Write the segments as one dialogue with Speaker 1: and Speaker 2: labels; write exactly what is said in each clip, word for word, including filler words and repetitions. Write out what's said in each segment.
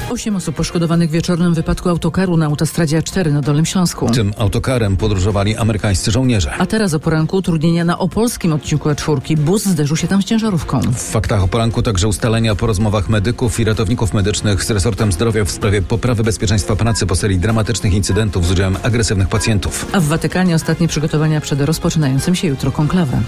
Speaker 1: Osiem osób poszkodowanych w wieczornym wypadku autokaru na autostradzie A cztery na Dolnym Śląsku.
Speaker 2: Tym autokarem podróżowali amerykańscy żołnierze.
Speaker 1: A teraz o poranku utrudnienia na opolskim odcinku A cztery. Bus zderzył się tam z ciężarówką.
Speaker 2: W faktach o poranku także ustalenia po rozmowach medyków i ratowników medycznych z resortem zdrowia w sprawie poprawy bezpieczeństwa pracy po serii dramatycznych incydentów z udziałem agresywnych pacjentów.
Speaker 1: A w Watykanie ostatnie przygotowania przed rozpoczynającym się jutro konklawem.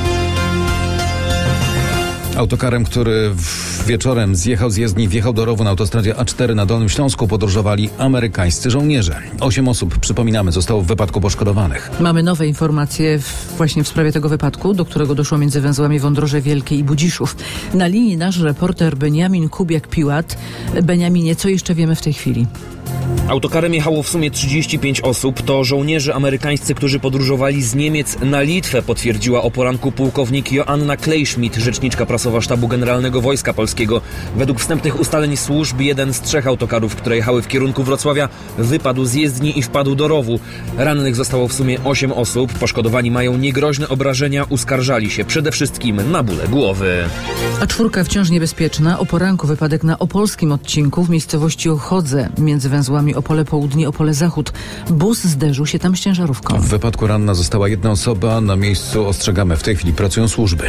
Speaker 2: Autokarem, który wieczorem zjechał z jezdni, wjechał do rowu na autostradzie A cztery na Dolnym Śląsku, podróżowali amerykańscy żołnierze. Osiem osób, przypominamy, zostało w wypadku poszkodowanych.
Speaker 1: Mamy nowe informacje w, właśnie w sprawie tego wypadku, do którego doszło między węzłami Wądroże Wielkie i Budziszów. Na linii nasz reporter Beniamin Kubiak-Piłat. Beniaminie, co jeszcze wiemy w tej chwili?
Speaker 3: Autokarem jechało w sumie trzydzieści pięć osób. To żołnierze amerykańscy, którzy podróżowali z Niemiec na Litwę, potwierdziła o poranku pułkownik Joanna Klejszmit, rzeczniczka prasowa Sztabu Generalnego Wojska Polskiego. Według wstępnych ustaleń służb jeden z trzech autokarów, które jechały w kierunku Wrocławia, wypadł z jezdni i wpadł do rowu. Rannych zostało w sumie osiem osób. Poszkodowani mają niegroźne obrażenia, uskarżali się przede wszystkim na bóle głowy.
Speaker 1: A czwórka wciąż niebezpieczna. O poranku wypadek na opolskim odcinku w miejscowości Ochodze między węzłami Opole Południe, Opole Zachód. Bus zderzył się tam z ciężarówką.
Speaker 2: W wypadku ranna została jedna osoba. Na miejscu ostrzegamy, w tej chwili pracują służby.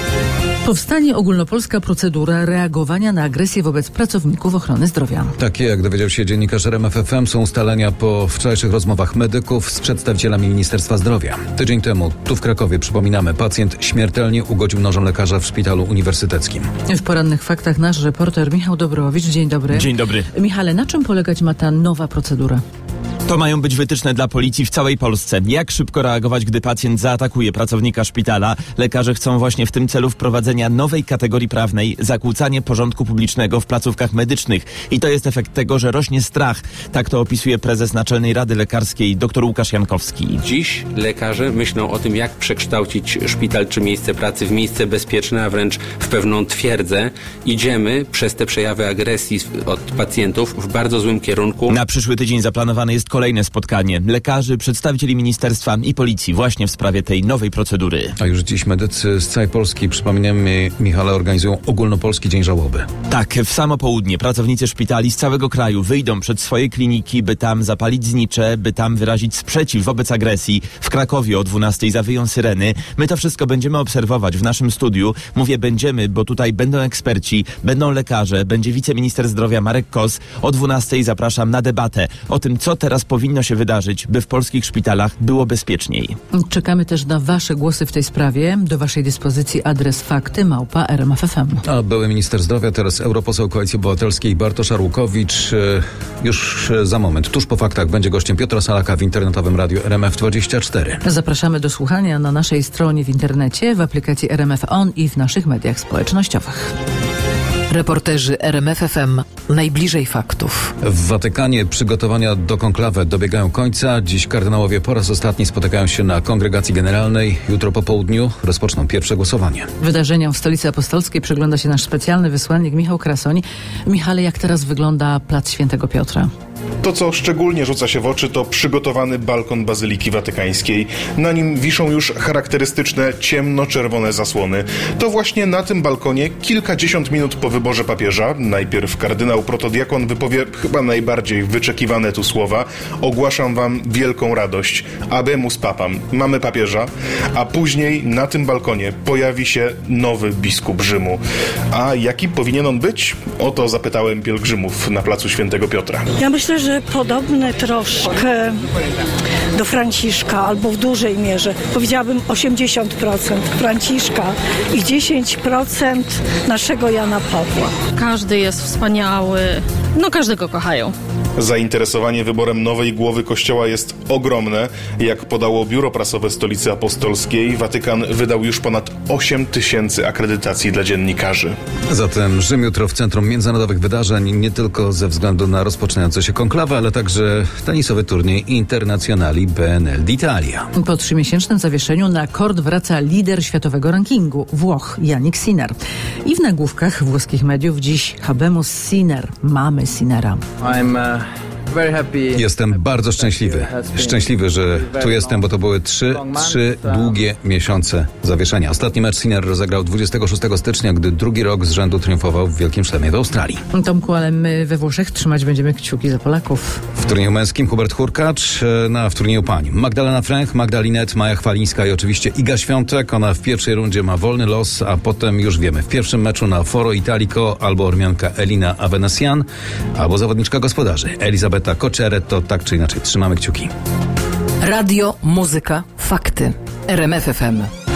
Speaker 1: Powstanie ogólnopolska procedura reagowania na agresję wobec pracowników ochrony zdrowia.
Speaker 2: Takie, jak dowiedział się dziennikarz R M F F M, są ustalenia po wczorajszych rozmowach medyków z przedstawicielami Ministerstwa Zdrowia. Tydzień temu, tu w Krakowie, przypominamy, pacjent śmiertelnie ugodził nożem lekarza w szpitalu uniwersyteckim.
Speaker 1: W porannych faktach nasz reporter Michał Dobrowicz. Dzień dobry.
Speaker 4: Dzień dobry.
Speaker 1: Michale, na czym polegać ma ta nowa procedura?
Speaker 4: To mają być wytyczne dla policji w całej Polsce. Jak szybko reagować, gdy pacjent zaatakuje pracownika szpitala? Lekarze chcą właśnie w tym celu wprowadzenia nowej kategorii prawnej — zakłócanie porządku publicznego w placówkach medycznych. I to jest efekt tego, że rośnie strach. Tak to opisuje prezes Naczelnej Rady Lekarskiej dr Łukasz Jankowski.
Speaker 5: Dziś lekarze myślą o tym, jak przekształcić szpital czy miejsce pracy w miejsce bezpieczne, a wręcz w pewną twierdzę. Idziemy przez te przejawy agresji od pacjentów w bardzo złym kierunku.
Speaker 4: Na przyszły tydzień zaplanowane jest kolejne spotkanie lekarzy, przedstawicieli ministerstwa i policji właśnie w sprawie tej nowej procedury.
Speaker 2: A już dziś medycy z całej Polski, przypominamy, Michale, organizują ogólnopolski dzień żałoby.
Speaker 4: Tak, w samo południe pracownicy szpitali z całego kraju wyjdą przed swoje kliniki, by tam zapalić znicze, by tam wyrazić sprzeciw wobec agresji. W Krakowie o dwunastej zawyją syreny. My to wszystko będziemy obserwować w naszym studiu. Mówię będziemy, bo tutaj będą eksperci, będą lekarze, będzie wiceminister zdrowia Marek Kos. O dwunastej zapraszam na debatę o tym, co teraz powinno się wydarzyć, by w polskich szpitalach było bezpieczniej.
Speaker 1: Czekamy też na wasze głosy w tej sprawie. Do waszej dyspozycji adres fakty małpa R M F F M.
Speaker 2: A były minister zdrowia, teraz europoseł Koalicji Obywatelskiej Bartosz Arłukowicz już za moment, tuż po faktach, będzie gościem Piotra Salaka w internetowym radiu R M F dwadzieścia cztery.
Speaker 1: Zapraszamy do słuchania na naszej stronie w internecie, w aplikacji R M F On i w naszych mediach społecznościowych.
Speaker 6: Reporterzy R M F F M najbliżej faktów.
Speaker 2: W Watykanie przygotowania do konklawy dobiegają końca. Dziś kardynałowie po raz ostatni spotykają się na kongregacji generalnej. Jutro po południu rozpoczną pierwsze głosowanie.
Speaker 1: Wydarzeniom w Stolicy Apostolskiej przygląda się nasz specjalny wysłannik Michał Krasoń. Michale, jak teraz wygląda plac Świętego Piotra?
Speaker 7: To, co szczególnie rzuca się w oczy, to przygotowany balkon Bazyliki Watykańskiej. Na nim wiszą już charakterystyczne ciemno-czerwone zasłony. To właśnie na tym balkonie kilkadziesiąt minut po wyborze papieża najpierw kardynał protodiakon wypowie chyba najbardziej wyczekiwane tu słowa: ogłaszam wam wielką radość, abemus papam, mamy papieża, a później na tym balkonie pojawi się nowy biskup Rzymu. A jaki powinien on być? O to zapytałem pielgrzymów na placu Świętego Piotra.
Speaker 8: Ja myślę, że podobny troszkę do Franciszka, albo w dużej mierze. Powiedziałabym osiemdziesiąt procent Franciszka i dziesięć procent naszego Jana Pawła.
Speaker 9: Każdy jest wspaniały, no każdego kochają.
Speaker 7: Zainteresowanie wyborem nowej głowy Kościoła jest ogromne. Jak podało Biuro Prasowe Stolicy Apostolskiej, Watykan wydał już ponad osiem tysięcy akredytacji dla dziennikarzy.
Speaker 2: Zatem Rzym jutro w centrum międzynarodowych wydarzeń, nie tylko ze względu na rozpoczynające się konklawę, ale także tenisowy turniej Internazionali B N L d'Italia.
Speaker 1: Po trzymiesięcznym zawieszeniu na kort wraca lider światowego rankingu, Włoch Jannik Sinner. I w nagłówkach włoskich mediów dziś habemus Sinner, mamy Sinnera.
Speaker 10: I'm, uh...
Speaker 2: Jestem bardzo szczęśliwy. Szczęśliwy, że tu jestem, bo to były trzy, trzy długie miesiące zawieszenia. Ostatni mecz Sinner rozegrał dwudziestego szóstego stycznia, gdy drugi rok z rzędu triumfował w Wielkim Szlemie w Australii.
Speaker 1: Tomku, ale my we Włoszech trzymać będziemy kciuki za Polaków.
Speaker 2: W turnieju męskim Hubert Hurkacz, no a w turnieju pań Magdalena Fręch, Magda Linet, Maja Chwalińska i oczywiście Iga Świątek. Ona w pierwszej rundzie ma wolny los, a potem już wiemy, w pierwszym meczu na Foro Italico albo Ormianka Elina Avenasian, albo zawodniczka gospodarzy Elizabeta Cocceretto. Tak czy inaczej, trzymamy kciuki.
Speaker 6: Radio, muzyka, fakty. R M F F M.